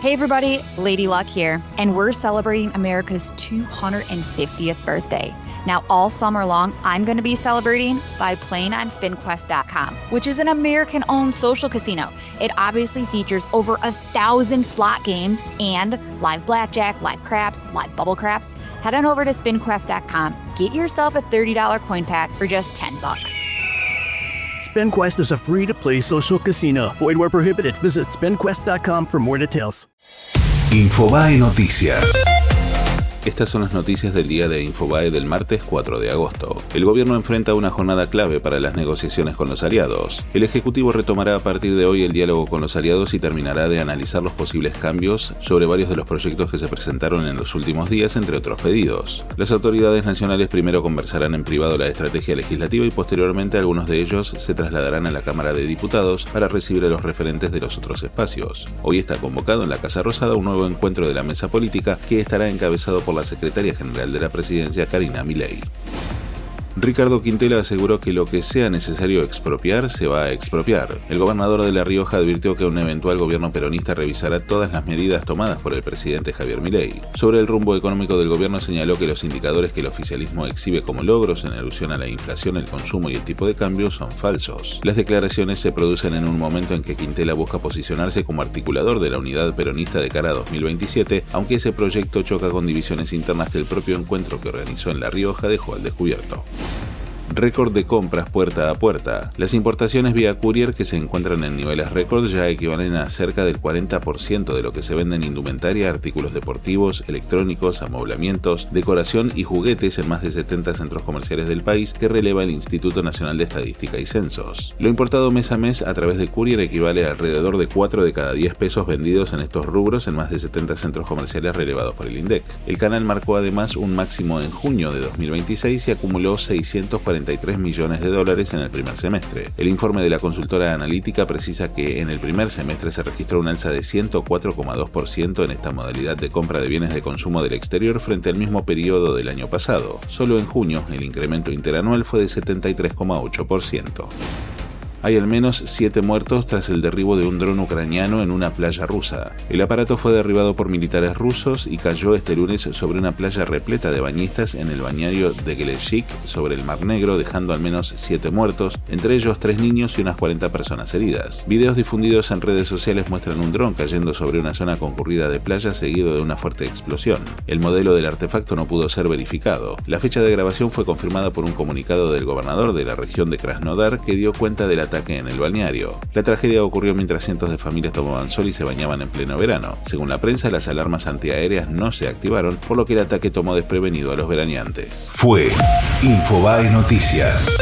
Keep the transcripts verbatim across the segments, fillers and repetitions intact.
Hey everybody, Lady Luck here, and we're celebrating America's two hundred fiftieth birthday. Now, all summer long, I'm going to be celebrating by playing on spin quest dot com, which is an American-owned social casino. It obviously features over a thousand slot games and live blackjack, live craps, live bubble craps. Head on over to spin quest dot com, get yourself a thirty dollars coin pack for just ten bucks. SpinQuest is a free-to-play social casino. Void where prohibited. Visit spin quest dot com for more details. Infobae Noticias. Estas son las noticias del día de Infobae del martes cuatro de agosto. El gobierno enfrenta una jornada clave para las negociaciones con los aliados. El Ejecutivo retomará a partir de hoy el diálogo con los aliados y terminará de analizar los posibles cambios sobre varios de los proyectos que se presentaron en los últimos días, entre otros pedidos. Las autoridades nacionales primero conversarán en privado la estrategia legislativa y posteriormente algunos de ellos se trasladarán a la Cámara de Diputados para recibir a los referentes de los otros espacios. Hoy está convocado en la Casa Rosada un nuevo encuentro de la mesa política que estará encabezado por la secretaria general de la presidencia, Karina Milei. Ricardo Quintela aseguró que lo que sea necesario expropiar, se va a expropiar. El gobernador de La Rioja advirtió que un eventual gobierno peronista revisará todas las medidas tomadas por el presidente Javier Milei. Sobre el rumbo económico del gobierno señaló que los indicadores que el oficialismo exhibe como logros en alusión a la inflación, el consumo y el tipo de cambio son falsos. Las declaraciones se producen en un momento en que Quintela busca posicionarse como articulador de la unidad peronista de cara a dos mil veintisiete, aunque ese proyecto choca con divisiones internas que el propio encuentro que organizó en La Rioja dejó al descubierto. Récord de compras puerta a puerta. Las importaciones vía courier, que se encuentran en niveles récord, ya equivalen a cerca del cuarenta por ciento de lo que se vende en indumentaria, artículos deportivos, electrónicos, amoblamientos, decoración y juguetes en más de setenta centros comerciales del país, que releva el Instituto Nacional de Estadística y Censos. Lo importado mes a mes a través de courier equivale a alrededor de cuatro de cada diez pesos vendidos en estos rubros en más de setenta centros comerciales relevados por el INDEC. El canal marcó además un máximo en junio de dos mil veintiséis y acumuló seiscientos cuarenta y tres millones de dólares en el primer semestre. El informe de la consultora analítica precisa que en el primer semestre se registró un alza de ciento cuatro coma dos por ciento en esta modalidad de compra de bienes de consumo del exterior frente al mismo periodo del año pasado. Solo en junio el incremento interanual fue de setenta y tres coma ocho por ciento. Hay al menos siete muertos tras el derribo de un dron ucraniano en una playa rusa. El aparato fue derribado por militares rusos y cayó este lunes sobre una playa repleta de bañistas en el balneario de Geleshik, sobre el Mar Negro, dejando al menos siete muertos, entre ellos tres niños y unas cuarenta personas heridas. Videos difundidos en redes sociales muestran un dron cayendo sobre una zona concurrida de playa seguido de una fuerte explosión. El modelo del artefacto no pudo ser verificado. La fecha de grabación fue confirmada por un comunicado del gobernador de la región de Krasnodar, que dio cuenta del ataque en el balneario. La tragedia ocurrió mientras cientos de familias tomaban sol y se bañaban en pleno verano. Según la prensa, las alarmas antiaéreas no se activaron, por lo que el ataque tomó desprevenido a los veraneantes. Fue Infobae Noticias.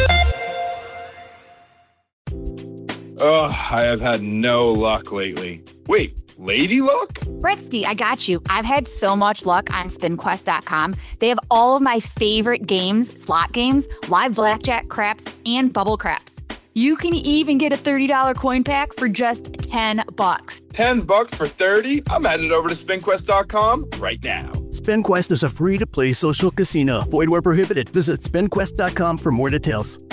Oh, I have had no luck lately. Wait, Lady Luck? Bretsky, I got you. I've had so much luck on spin quest dot com. They have all of my favorite games, slot games, live blackjack, craps, and bubble craps. You can even get a thirty dollars coin pack for just ten bucks. ten bucks for thirty? I'm headed over to spin quest dot com right now. SpinQuest is a free-to-play social casino. Void where prohibited. Visit spin quest dot com for more details.